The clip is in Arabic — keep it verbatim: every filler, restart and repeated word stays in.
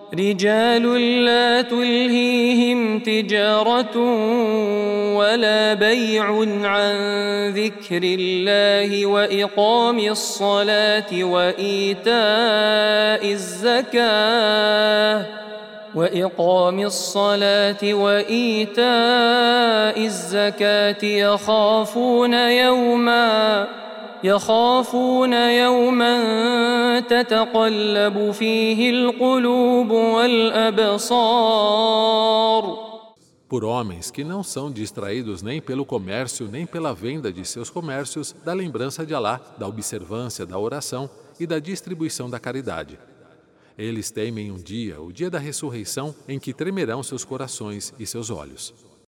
رجال لا تلهيهم تجارة ولا بيع عن ذكر الله وإقام الصلاة وإيتاء الزكاة وإقام الصلاة وإيتاء الزكاة يخافون يوما يخافون يوما تتقلب فيه القلوب والأبصار. Por homens que não são distraídos nem pelo comércio nem pela venda de seus comércios, da lembrança de Alá, da observância da oração e da distribuição da caridade. Eles temem um dia, o dia da ressurreição, em que tremerão seus corações e seus olhos.